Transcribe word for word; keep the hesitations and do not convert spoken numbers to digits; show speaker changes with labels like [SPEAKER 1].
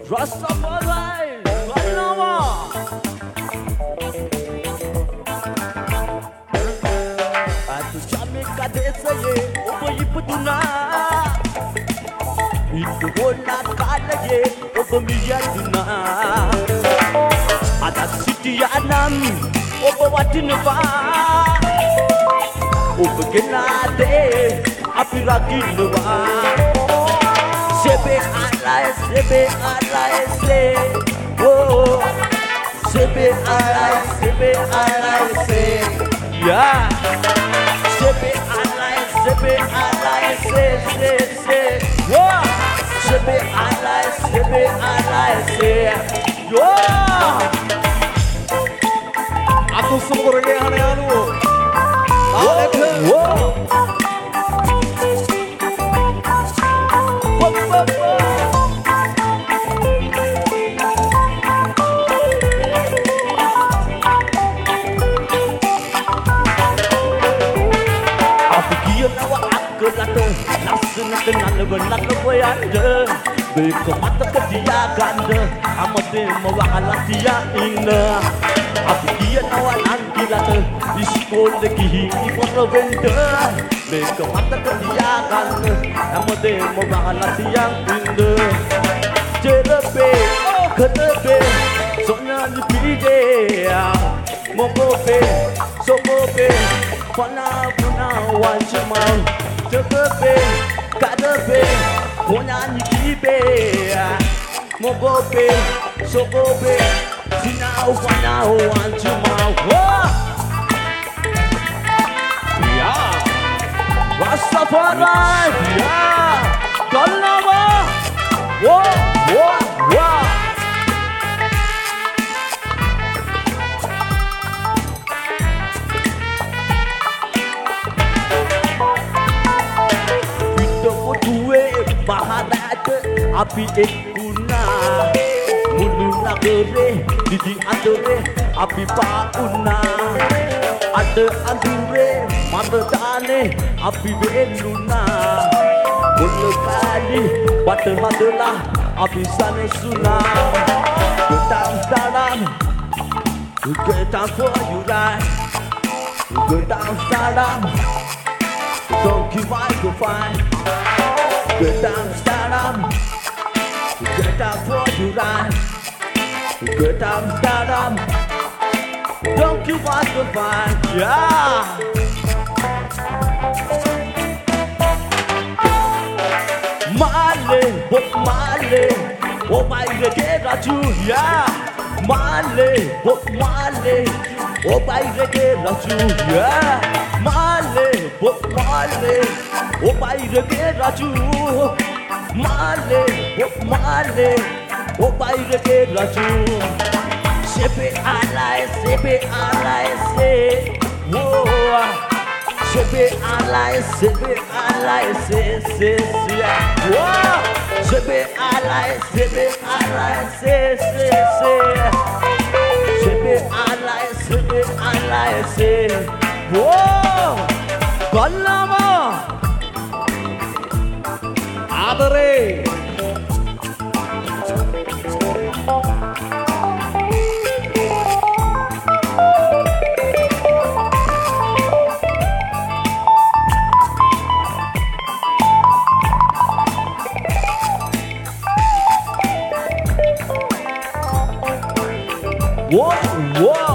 [SPEAKER 1] Rastafari, Kalama. Atu Jamaica desaye, obo iputuna. Itu bola kalaye, obo miyaduna. Ada city anam, obo watinwa. Obo kenade, api raginwa. Sebe alai, sebe alai, se, oh. Sebe alai, sebe alai, se, yeah. Sebe alai, sebe alai, se, se, se, oh. Sebe alai, sebe alai, se, yeah.
[SPEAKER 2] Aku sungguh reggae anu.
[SPEAKER 1] Oh, oh. Kenal benar lebayanda, berkemat kedia ganda, amade mawakala dia ina. Aku dia nawan angkilata, di sekolah gihingi korobenda, berkemat kedia ganda, amade mawakala dia ina. Jerebe, kerebe, soalnya lebih dia, mogobe, sogobe, pernah pernah wancimau, jerebe. Kadabe, ponyanyi kibe, mogobe, sogobe, sinau fanau anjumau. Ya, Rastafari, ya, Kalama, wah, wah, wah. Baharate api ekuna muluna kere didi adore api pauna ada andure mata dane api beluna mulu kali pada hadalah api sana suna gedang dalam gedang for you right gedang dalam don't keep microphone. Get down, stand up. Get down for you right. Get down, stand up. Don't you want to find, yeah. Male, what male? Oh my God, get you, yeah. Male, what male? Oh my God, get you, yeah. Male, what male? Oh my God, get you. Male, oh male, oh my God, get you. Sepe alai, sepe alai, se, whoa. Sepe alai, sepe alai, se, se, se, whoa. Sepe alai, sepe alai, se, se, se. Sepe alai, sepe alai, se, whoa. Kalama. Adare. What? What?